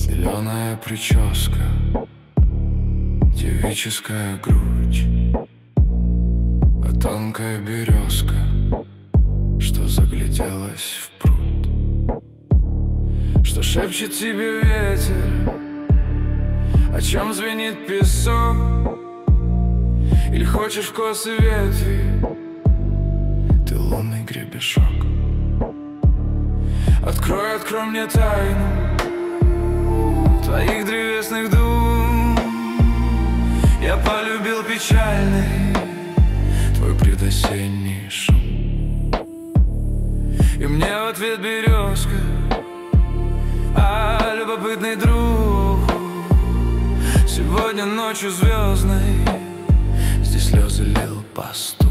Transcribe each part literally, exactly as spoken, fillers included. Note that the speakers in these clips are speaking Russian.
Зеленая прическа, девическая грудь, а тонкая березка, что загляделась в пруд. Что шепчет тебе ветер, о чем звенит песок? Или хочешь в косы ветви ты лунный гребешок? Открой, открой мне тайну твоих древесных дум. Я полюбил печальный твой предосенний шум. И мне в ответ березка, а любопытный друг. Сегодня ночью звездной здесь слезы лил пастух.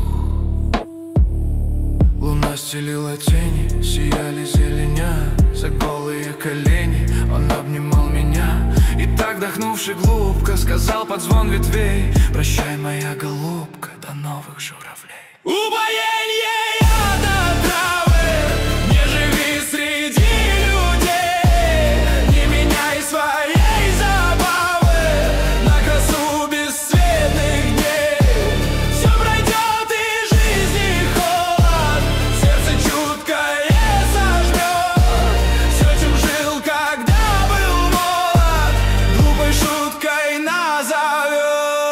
Луна стелила тени, сияли зеленя за голые колени. Он обнимал меня и так, вдохнувши глубко, сказал под звон ветвей: прощай, моя голубка, до новых журавлей. Упоенье яда травы, не живи среди людей, не меняй своей забавы на красу бесцветных дней. Все пройдет и жизни холод, сердце чуткое сожмет. Все, чем жил, когда был молод, глупой шуткой назовет.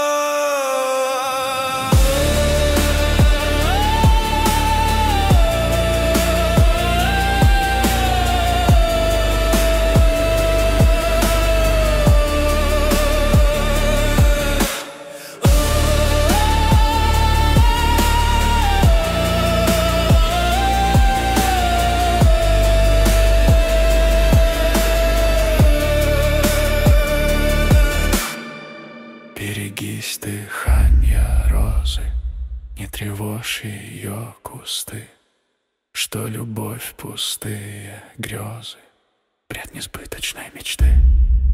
Берегись дыхания розы, не тревожь ее кусты, что любовь пустые грезы, бред несбыточной мечты.